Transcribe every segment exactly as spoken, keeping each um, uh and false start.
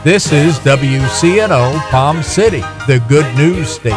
This is W C N O Palm City, the good news station.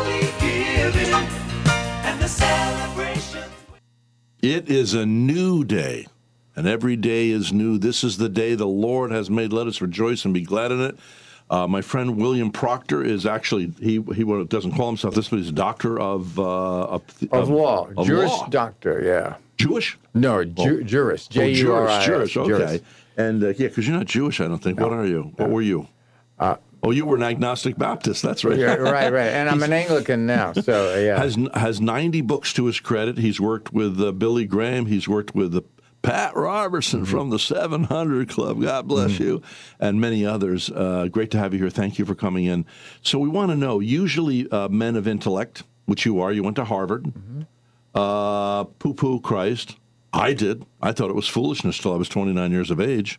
It is a new day, and every day is new. This is the day the Lord has made. Let us rejoice and be glad in it. Uh, my friend William Proctor is actually, he he doesn't call himself this, but he's a doctor of... Uh, of, of, of law. Of Juris law. Doctor, yeah. Jewish? No, ju- oh. Juris. J U R I S. Oh, Juris, Juris, okay. Juris. And, uh, yeah, because you're not Jewish, I don't think. No. What are you? No. What were you? Uh, oh, you were an agnostic Baptist. That's right. Yeah, right, right. And I'm an Anglican now, so, yeah. Has has ninety books to his credit. He's worked with uh, Billy Graham. He's worked with uh, Pat Robertson mm-hmm. from the seven hundred Club. God bless mm-hmm. you. And many others. Uh, great to have you here. Thank you for coming in. So we want to know, usually uh, men of intellect, which you are, you went to Harvard, mm-hmm. uh, poo-poo Christ. I did. I thought it was foolishness till I was twenty-nine years of age.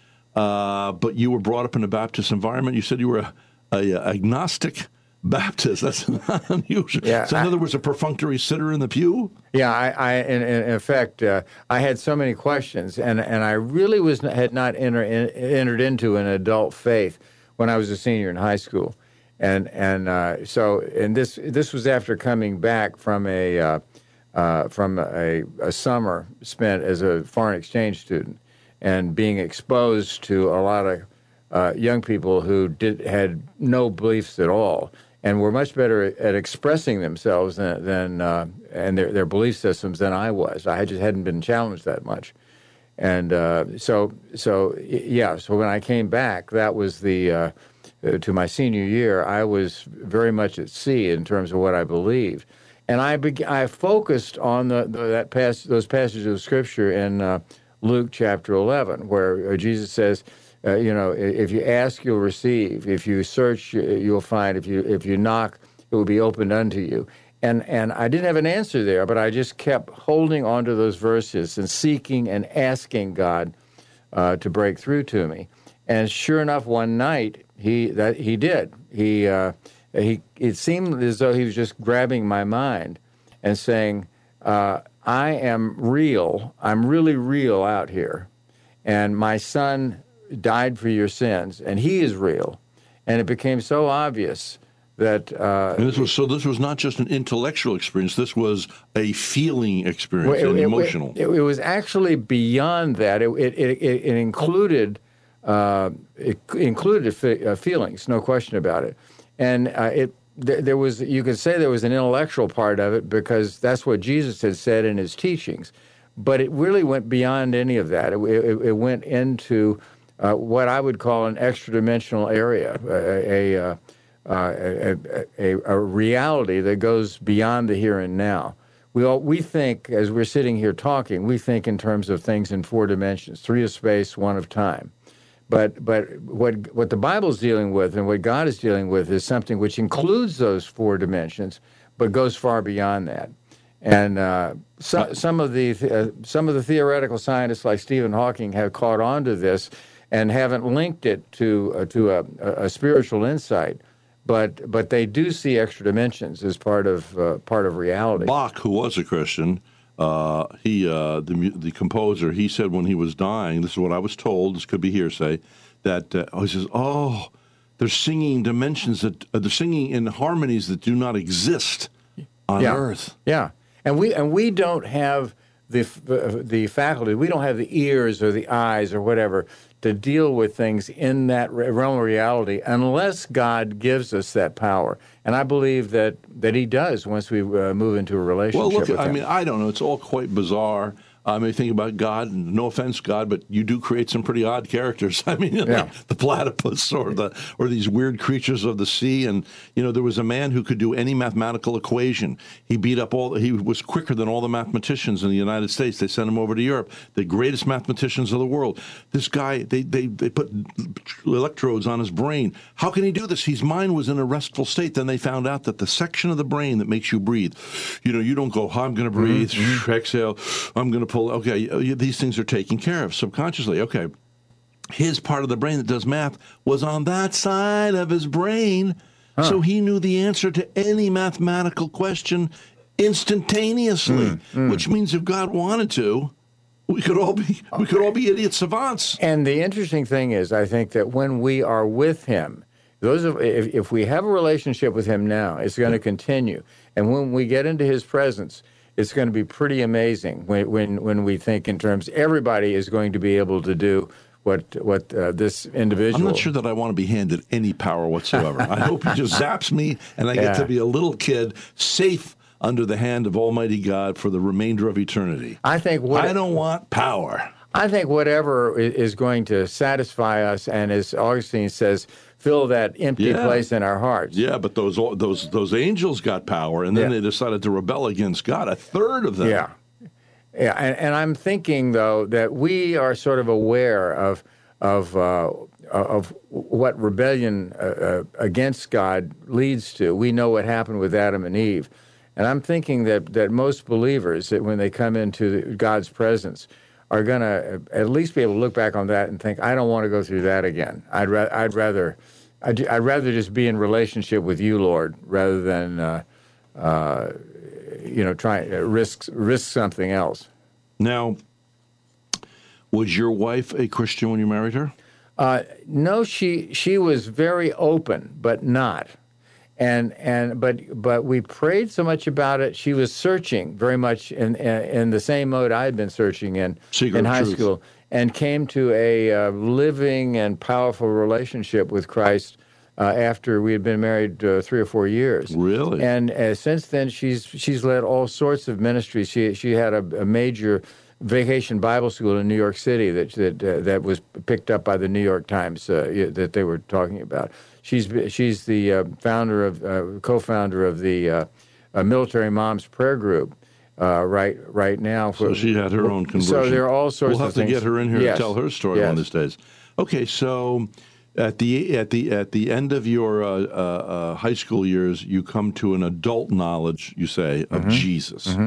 Uh, but you were brought up in a Baptist environment. You said you were a, a, a agnostic Baptist. That's not unusual. Yeah, so in I, other words, a perfunctory sitter in the pew? Yeah, I, I in, in fact, uh, I had so many questions, and, and I really was had not enter, in, entered into an adult faith when I was a senior in high school. And and uh, so and this this was after coming back from a uh, uh, from a, a summer spent as a foreign exchange student, and being exposed to a lot of uh, young people who did had no beliefs at all, and were much better at expressing themselves than, than uh, and their, their belief systems than I was. I just hadn't been challenged that much, and uh, so so yeah. So when I came back, that was the uh, to my senior year. I was very much at sea in terms of what I believed, and I be- I focused on the, the that pass those passages of scripture in Uh, Luke chapter eleven, where Jesus says, uh, you know, if you ask, you'll receive. If you search, you'll find. If you if you knock, it will be opened unto you. And and I didn't have an answer there, but I just kept holding on to those verses and seeking and asking God uh, to break through to me. And sure enough, one night he that he did. He uh, he it seemed as though he was just grabbing my mind and saying, Uh, I am real. I'm really real out here. And my son died for your sins, and he is real. And it became so obvious that... Uh, and this was, so this was not just an intellectual experience. This was a feeling experience, well, it, an emotional. It, it, it was actually beyond that. It, it, it, it included uh, it included fe- uh, feelings, no question about it. And uh, it... There was, you could say there was an intellectual part of it because that's what Jesus had said in his teachings, but it really went beyond any of that. It, it, it went into uh, what I would call an extra-dimensional area, a, a, a, a, a reality that goes beyond the here and now. We all, we think, as we're sitting here talking, we think in terms of things in four dimensions, three of space, one of time. But but what what the Bible's dealing with and what God is dealing with is something which includes those four dimensions, but goes far beyond that. And uh, so, some of the uh, some of the theoretical scientists like Stephen Hawking have caught on to this and haven't linked it to uh, to a, a spiritual insight. But but they do see extra dimensions as part of uh, part of reality. Bach, who was a Christian. Uh, he, uh, the the composer, he said when he was dying, this is what I was told, this could be hearsay, that uh, he says, oh, they're singing dimensions that, uh, they're singing in harmonies that do not exist on yeah. earth. Yeah, and we and we don't have the uh, the faculty, we don't have the ears or the eyes or whatever to deal with things in that realm of reality unless God gives us that power. And I believe that, that he does once we uh, move into a relationship well, look, with I him. mean, I don't know. It's all quite bizarre. I mean, think about God, and no offense, God, but you do create some pretty odd characters. I mean, yeah. like the platypus or the or these weird creatures of the sea. And, you know, there was a man who could do any mathematical equation. He beat up all, he was quicker than all the mathematicians in the United States. They sent him over to Europe, the greatest mathematicians of the world. This guy, they, they, they put electrodes on his brain. How can he do this? His mind was in a restful state. Then they found out that the section of the brain that makes you breathe, you know, you don't go, I'm going to breathe, mm-hmm. exhale, I'm going to okay, these things are taken care of subconsciously. Okay, his part of the brain that does math was on that side of his brain, huh. so he knew the answer to any mathematical question instantaneously, mm, mm. which means if God wanted to, We could all be we could all be idiot savants. And the interesting thing is, I think that when we are with him, those of, if, if we have a relationship with him now, it's going to continue. And when we get into his presence, it's going to be pretty amazing when when, when we think in terms, everybody is going to be able to do what what uh, this individual. I'm not sure that I want to be handed any power whatsoever. I hope he just zaps me and I get Yeah. to be a little kid safe under the hand of Almighty God for the remainder of eternity. I think what I don't want power. I think whatever i- is going to satisfy us, and as Augustine says, fill that empty Yeah. place in our hearts. Yeah, but those those those angels got power, and then Yeah. they decided to rebel against God. A third of them. Yeah. Yeah, and, and I'm thinking, though, that we are sort of aware of of uh, of what rebellion uh, uh, against God leads to. We know what happened with Adam and Eve. And I'm thinking that, that most believers, that when they come into God's presence, are going to at least be able to look back on that and think, I don't want to go through that again. I'd, ra- I'd rather I'd, I'd rather just be in relationship with you, Lord, rather than uh, uh, you know try uh, risk risk something else. Now, was your wife a Christian when you married her? Uh, no, she she was very open, but not. And and but but we prayed so much about it. She was searching very much in in, in the same mode I had been searching in Secret in of high truth. school, and came to a uh, living and powerful relationship with Christ uh, after we had been married uh, three or four years. Really? And uh, since then, she's she's led all sorts of ministries. She she had a, a major vacation Bible school in New York City that that uh, that was picked up by the New York Times uh, that they were talking about. She's she's the uh, founder of uh, co-founder of the uh, uh, Military Moms Prayer Group uh, right right now. So she had her own conversion. So there are all sorts We'll have of to things. get her in here Yes. to tell her story Yes. one of these days. Okay, so at the at the at the end of your uh, uh, uh, high school years, you come to an adult knowledge, you say, of Mm-hmm. Jesus,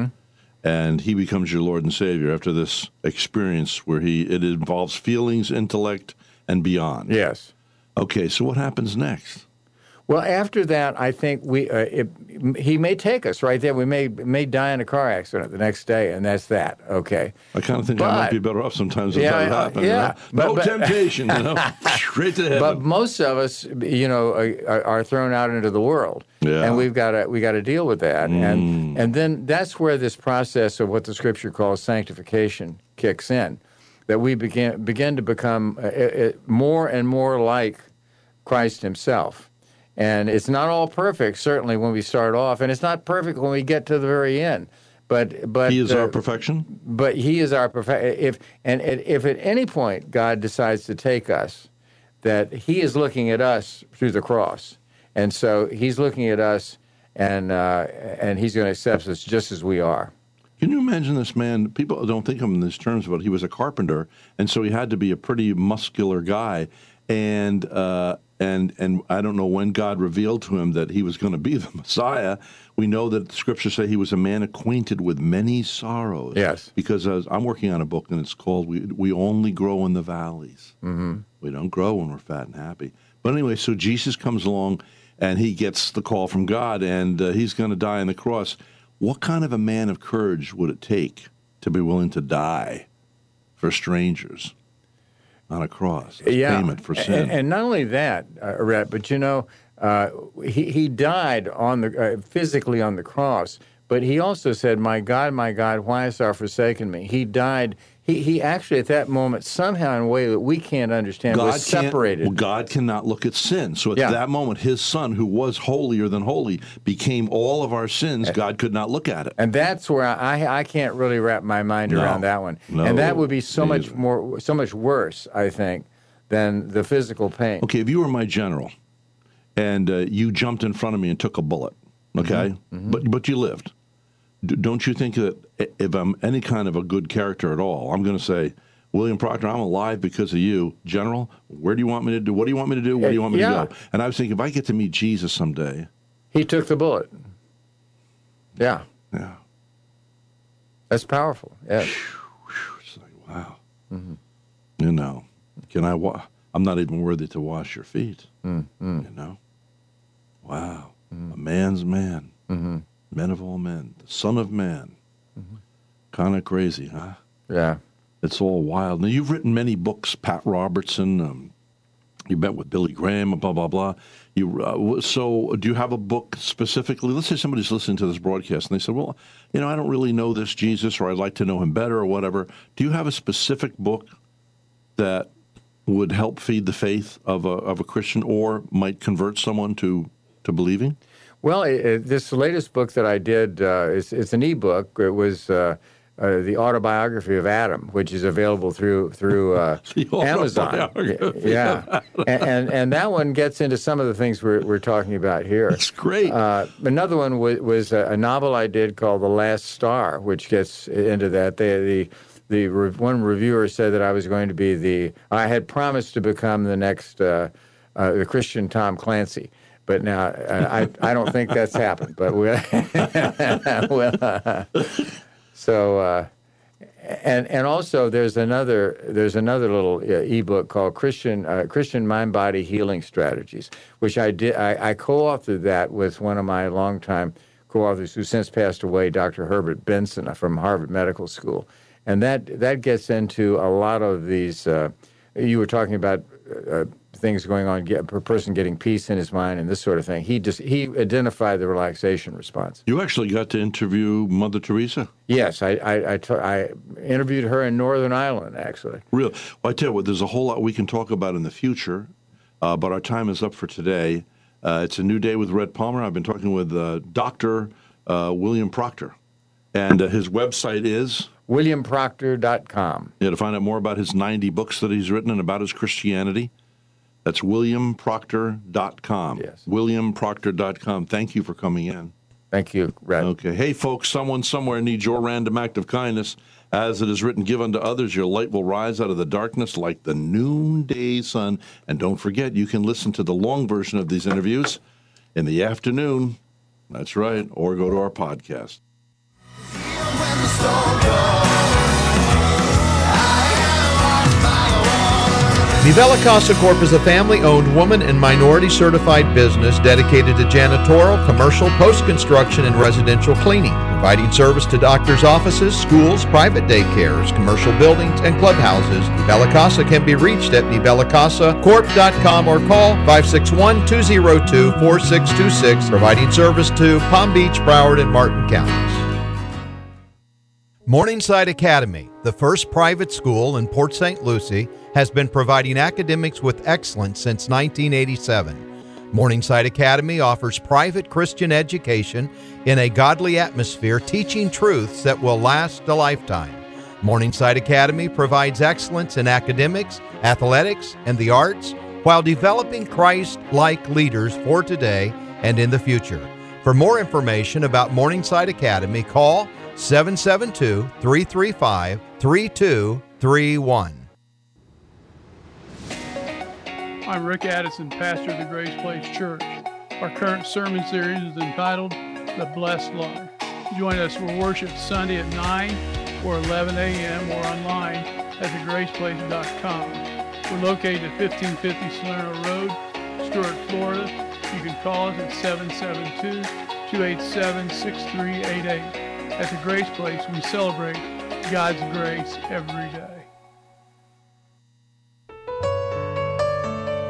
and He becomes your Lord and Savior after this experience where He it involves feelings, intellect, and beyond. Yes. Okay, so what happens next? Well, after that, I think we uh, it, he may take us right there. We may may die in a car accident the next day, and that's that. Okay. I kind of think I But- might be better off sometimes if Yeah, that uh, happened. yeah, You know? but- no but- temptation, you know, straight to heaven. But most of us, you know, are, are thrown out into the world, Yeah. and we've got to we got to deal with that, and and then that's where this process of what the Scripture calls sanctification kicks in, that we begin begin to become uh, uh, more and more like Christ Himself. And it's not all perfect, certainly, when we start off, and it's not perfect when we get to the very end. But but He is uh, our perfection. but He is our perfect. If and and if at any point God decides to take us, that He is looking at us through the cross, and so He's looking at us, and uh, and He's going to accept us just as we are. Can you imagine this man? People don't think of him in these terms, but he was a carpenter, and so he had to be a pretty muscular guy. And uh, and and I don't know when God revealed to him that he was going to be the Messiah. We know that the Scriptures say he was a man acquainted with many sorrows. Yes. Because as I'm working on a book, and it's called "We We Only Grow in the Valleys." Mm-hmm. We don't grow when we're fat and happy. But anyway, so Jesus comes along, and he gets the call from God, and uh, he's going to die on the cross. What kind of a man of courage would it take to be willing to die for strangers on a cross as payment for sin? And, and not only that, uh, Rhett, but you know, uh, he he died on the uh, physically on the cross, but he also said, "My God, my God, why hast thou forsaken me?" He died. He he actually at that moment somehow in a way that we can't understand was can't- separated. well, God cannot look at sin. So at Yeah. that moment, his son, who was holier than holy, became all of our sins. God could not look at it. And that's where I I can't really wrap my mind No. around that one. No, and that would be so much neither. more so much worse, I think, than the physical pain. Okay, if you were my general and uh, you jumped in front of me and took a bullet, okay, Mm-hmm. but but you lived, D- don't you think that i- if I'm any kind of a good character at all, I'm going to say, William Proctor, I'm alive because of you, General. Where do you want me to do? What do you want me to do? Where do you want me Yeah. to go? And I was thinking, if I get to meet Jesus someday, He took the bullet. Yeah, yeah, that's powerful. Yes. it's like wow, you know, can I? Wa- I'm not even worthy to wash your feet. You know, wow, a man's man. Men of all men, the Son of Man. Kind of crazy, huh? Yeah. It's all wild. Now, you've written many books, Pat Robertson. Um, you met with Billy Graham, blah, blah, blah. You uh, So do you have a book specifically? Let's say somebody's listening to this broadcast, and they said, well, you know, I don't really know this Jesus, or I'd like to know him better, or whatever. Do you have a specific book that would help feed the faith of a, of a Christian, or might convert someone to, to believing? Well, it, it, this latest book that I did, uh, it's, it's an e-book. It was uh, uh, the autobiography of Adam, which is available through through uh, Amazon. Yeah, and, and and that one gets into some of the things we're we're talking about here. That's great. Uh, another one was, was a, a novel I did called The Last Star, which gets into that. They, the the re- one reviewer said that I was going to be the. I had promised to become the next uh, uh, the Christian Tom Clancy. But now uh, I I don't think that's happened. But we well, uh, so uh, and and also there's another there's another little uh, ebook called Christian uh, Christian Mind Body Healing Strategies, which I did I, I co-authored that with one of my longtime co-authors who since passed away, Doctor Herbert Benson from Harvard Medical School, and that that gets into a lot of these. Uh, you were talking about. Uh, things going on, get, a person getting peace in his mind and this sort of thing. He just he identified the relaxation response. You actually got to interview Mother Teresa? Yes, I I, I, t- I interviewed her in Northern Ireland, actually. Really? Well, I tell you what, there's a whole lot we can talk about in the future, uh, but our time is up for today. Uh, it's a new day with Red Palmer. I've been talking with uh, Doctor Uh, William Proctor, and uh, his website is? william proctor dot com. Yeah, to find out more about his ninety books that he's written and about his Christianity. That's william proctor dot com. Yes. william proctor dot com. Thank you for coming in. Thank you, Red. Okay. Hey, folks, someone somewhere needs your random act of kindness. As it is written, give unto others, your light will rise out of the darkness like the noonday sun. And don't forget, you can listen to the long version of these interviews in the afternoon. That's right. Or go to our podcast. Nivella Casa Corp is a family-owned, woman and minority-certified business dedicated to janitorial, commercial, post-construction, and residential cleaning, providing service to doctors' offices, schools, private daycares, commercial buildings, and clubhouses. Nivella Casa can be reached at nivella casa corp dot com or call five six one, two zero two, four six two six, providing service to Palm Beach, Broward, and Martin counties. Morningside Academy, the first private school in Port Saint Lucie, has been providing academics with excellence since nineteen eighty-seven. Morningside Academy offers private Christian education in a godly atmosphere, teaching truths that will last a lifetime. Morningside Academy provides excellence in academics, athletics, and the arts, while developing Christ-like leaders for today and in the future. For more information about Morningside Academy, call seven seven two, three three five, three two three one. I'm Rick Addison, pastor of the Grace Place Church. Our current sermon series is entitled The Blessed Life. Join us for worship Sunday at nine or eleven a.m. or online at the grace place dot com. We're located at fifteen fifty Salerno Road, Stuart, Florida. You can call us at seven seven two, two eight seven, six three eight eight. At the Grace Place, we celebrate God's grace every day.